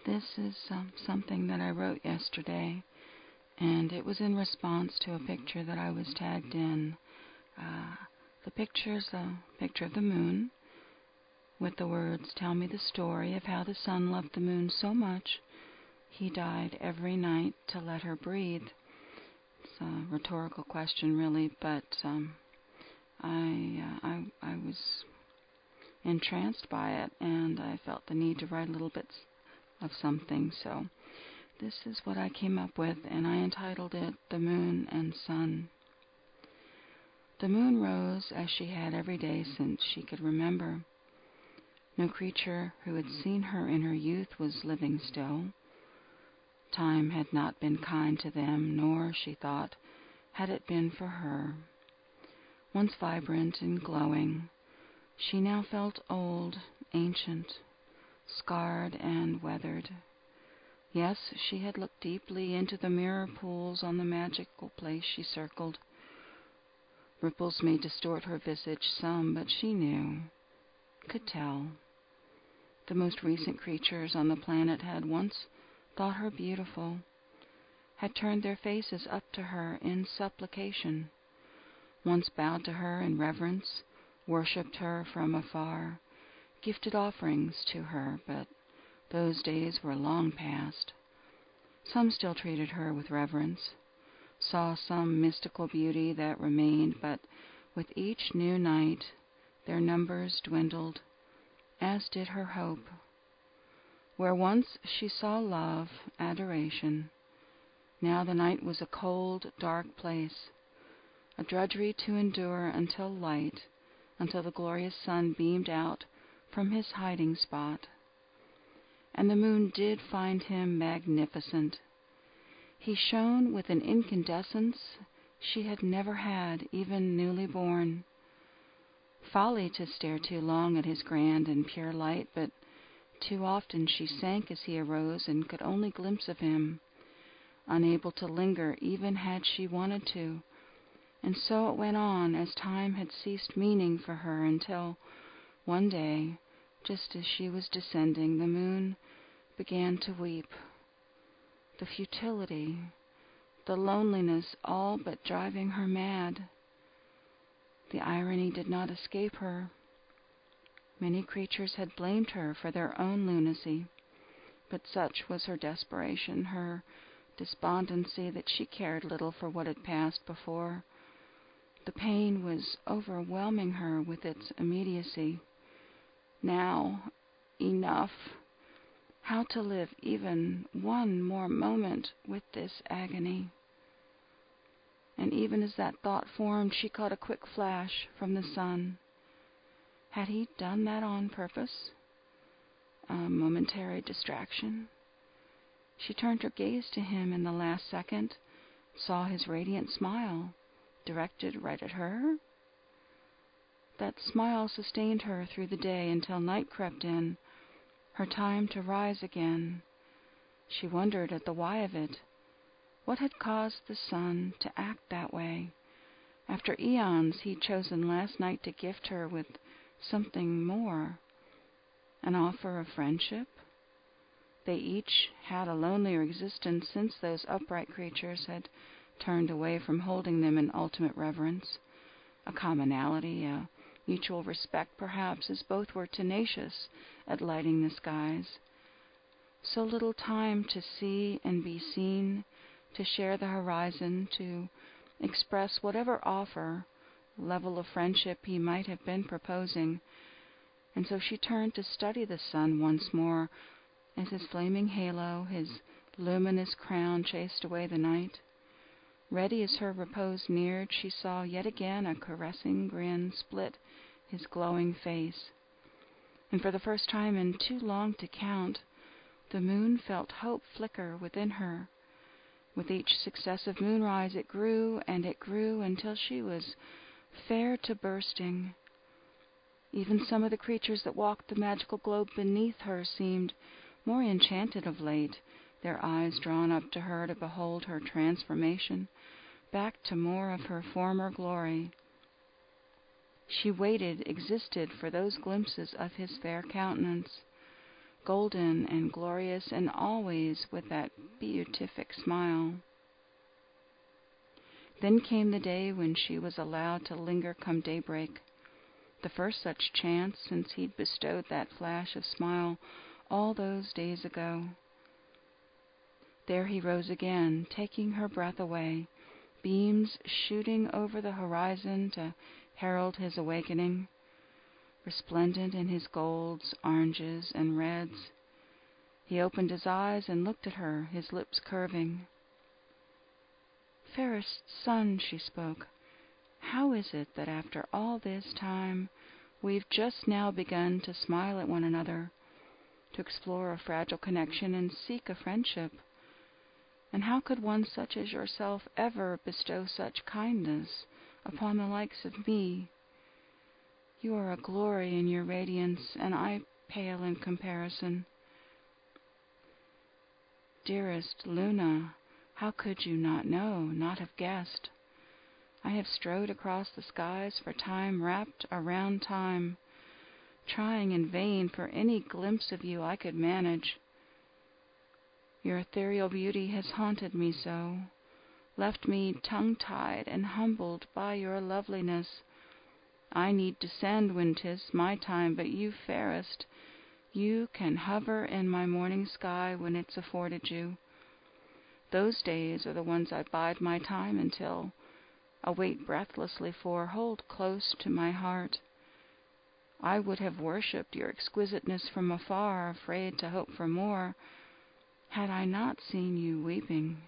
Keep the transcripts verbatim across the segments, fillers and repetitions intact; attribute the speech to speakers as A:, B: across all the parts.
A: This is um, something that I wrote yesterday, and it was in response to a picture that I was tagged in. Uh, the picture's a picture of the moon with the words, "Tell me the story of how the sun loved the moon so much he died every night to let her breathe." It's a rhetorical question, really, but um, I, uh, I, I was entranced by it, and I felt the need to write a little bit of something. So this is what I came up with, and I entitled it "The Moon and Sun." The moon rose as she had every day since she could remember. No creature who had seen her in her youth was living still. Time had not been kind to them, nor, she thought, had it been for her. Once vibrant and glowing, she now felt old, ancient, scarred and weathered. Yes, she had looked deeply into the mirror pools on the magical place she circled. Ripples may distort her visage some, but she knew, could tell. The most recent creatures on the planet had once thought her beautiful, had turned their faces up to her in supplication, once bowed to her in reverence, worshipped her from afar, gifted offerings to her, but those days were long past. Some still treated her with reverence, saw some mystical beauty that remained, but with each new night their numbers dwindled, as did her hope. Where once she saw love, adoration, now the night was a cold, dark place, a drudgery to endure until light, until the glorious sun beamed out from his hiding spot. And the moon did find him magnificent. He shone with an incandescence she had never had, even newly born. Folly to stare too long at his grand and pure light, but too often she sank as he arose and could only glimpse of him, unable to linger even had she wanted to. And so it went on, as time had ceased meaning for her, until one day, just as she was descending, the moon began to weep. The futility, the loneliness, all but driving her mad. The irony did not escape her. Many creatures had blamed her for their own lunacy, but such was her desperation, her despondency, that she cared little for what had passed before. The pain was overwhelming her with its immediacy. Now, enough. How to live even one more moment with this agony? And even as that thought formed, she caught a quick flash from the sun. Had he done that on purpose? A momentary distraction? She turned her gaze to him in the last second, saw his radiant smile, directed right at her. That smile sustained her through the day until night crept in, her time to rise again. She wondered at the why of it. What had caused the sun to act that way? After eons he'd chosen last night to gift her with something more, an offer of friendship. They each had a lonelier existence since those upright creatures had turned away from holding them in ultimate reverence. A commonality, a mutual respect perhaps, as both were tenacious at lighting the skies. So little time to see and be seen, to share the horizon, to express whatever offer, level of friendship he might have been proposing. And so she turned to study the sun once more, as his flaming halo, his luminous crown chased away the night. Ready as her repose neared, she saw yet again a caressing grin split his glowing face. And for the first time in too long to count, the moon felt hope flicker within her. With each successive moonrise it grew and it grew until she was fair to bursting. Even some of the creatures that walked the magical globe beneath her seemed more enchanted of late, their eyes drawn up to her to behold her transformation, back to more of her former glory. She waited, existed for those glimpses of his fair countenance, golden and glorious, and always with that beatific smile. Then came the day when she was allowed to linger come daybreak, the first such chance since he'd bestowed that flash of smile all those days ago. There he rose again, taking her breath away, beams shooting over the horizon to herald his awakening, resplendent in his golds, oranges, and reds. He opened his eyes and looked at her, his lips curving. "Fairest sun," she spoke, "how is it that after all this time we've just now begun to smile at one another, to explore a fragile connection and seek a friendship? And how could one such as yourself ever bestow such kindness upon the likes of me? You are a glory in your radiance, and I pale in comparison. Dearest Luna, how could you not know, not have guessed? I have strode across the skies for time wrapped around time, trying in vain for any glimpse of you I could manage. Your ethereal beauty has haunted me so, left me tongue-tied and humbled by your loveliness. I need descend when 'tis my time, but you, fairest, you can hover in my morning sky when it's afforded you. Those days are the ones I bide my time until, await breathlessly for, hold close to my heart. I would have worshipped your exquisiteness from afar, afraid to hope for more, had I not seen you weeping."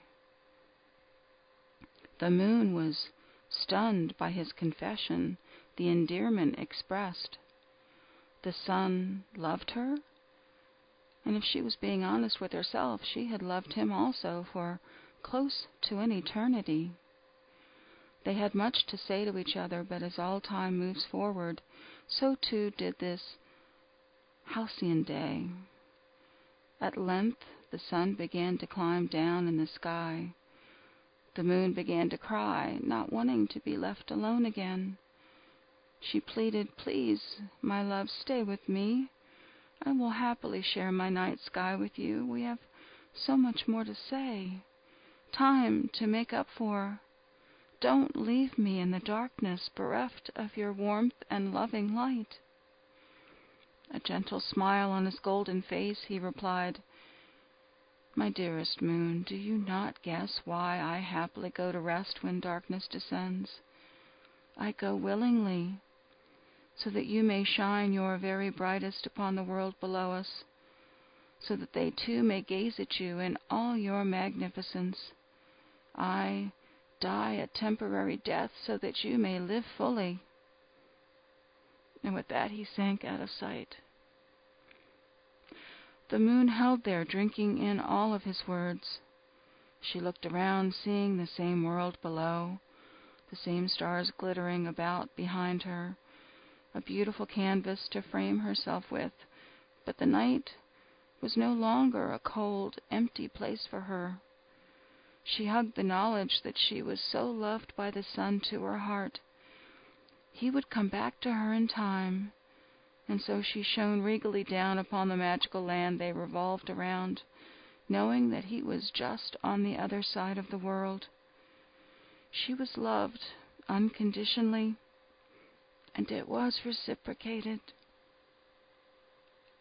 A: The moon was stunned by his confession, the endearment expressed. The sun loved her, and if she was being honest with herself, she had loved him also for close to an eternity. They had much to say to each other, but as all time moves forward, so too did this halcyon day. At length the sun began to climb down in the sky. The moon began to cry, not wanting to be left alone again. She pleaded, "Please, my love, stay with me. I will happily share my night sky with you. We have so much more to say, time to make up for. Don't leave me in the darkness, bereft of your warmth and loving light." A gentle smile on his golden face, he replied, "My dearest moon, do you not guess why I happily go to rest when darkness descends? I go willingly, so that you may shine your very brightest upon the world below us, so that they too may gaze at you in all your magnificence. I die a temporary death so that you may live fully." And with that he sank out of sight. The moon held there, drinking in all of his words. She looked around, seeing the same world below, the same stars glittering about behind her, a beautiful canvas to frame herself with, but the night was no longer a cold, empty place for her. She hugged the knowledge that she was so loved by the sun to her heart. He would come back to her in time, and so she shone regally down upon the magical land they revolved around, knowing that he was just on the other side of the world. She was loved unconditionally, and it was reciprocated.